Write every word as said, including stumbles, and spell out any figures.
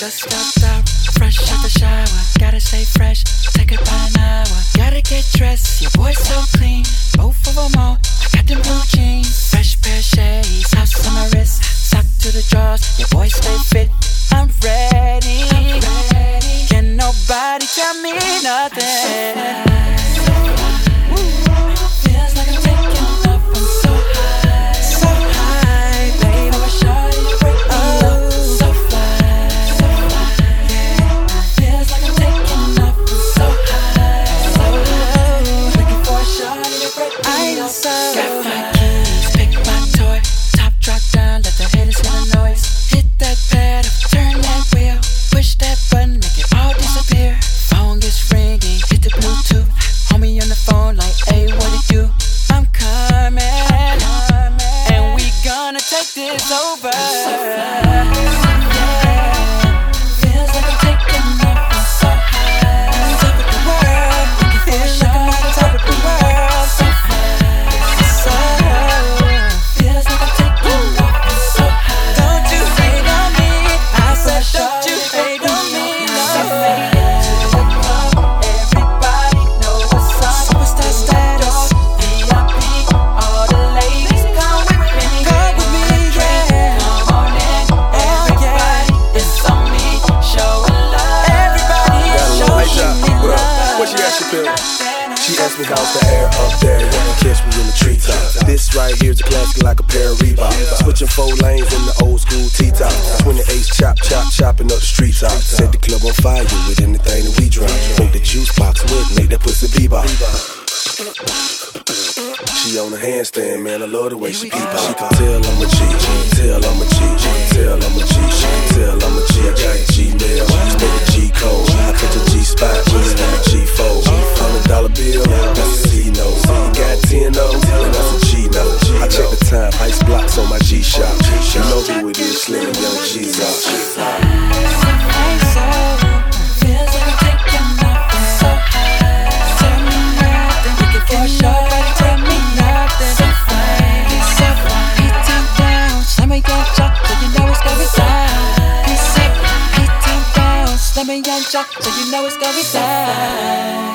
Just stepped out, fresh out the shower. Gotta stay fresh, take about an hour. Gotta get dressed, your boy's so clean. Both of them all, I got them blue jeans. Fresh pair of shades, house on my wrist. Sock to the drawers, your boy stay fit. I'm ready, I'm ready. Can nobody tell me nothing. Got my keys, pick my toy. Top drop down, let the haters hear the noise. Hit that pedal, turn that wheel. Push that button, make it all disappear. Phone gets ringing, hit the Bluetooth. Homie on the phone like, hey, what it do? I'm coming, and we gonna take this over. She asked me how's the air up there, you can catch me in the treetop. This right here's a classic like a pair of Reeboks. Switching four lanes in the old school T-top. twenty-eight chop, chop, chopping up the street top. Set the club on fire with anything that we drop. Make the juice box with, make that pussy bebop. She on the handstand, man, I love the way she peep out. She can tell I'm a G, she can tell I'm a G, she can tell I'm a G, she can tell I'm a G. I got a G-mail, spend a G-code, I catch a G-spot, put it in a G-fold. Hundred dollar bill, that's a C-note. Got ten of them, and that's a G-note. I check the time, ice blocks on my G-Shock. You know who it is, Slim Young G-Zock. So you know it's gonna be down.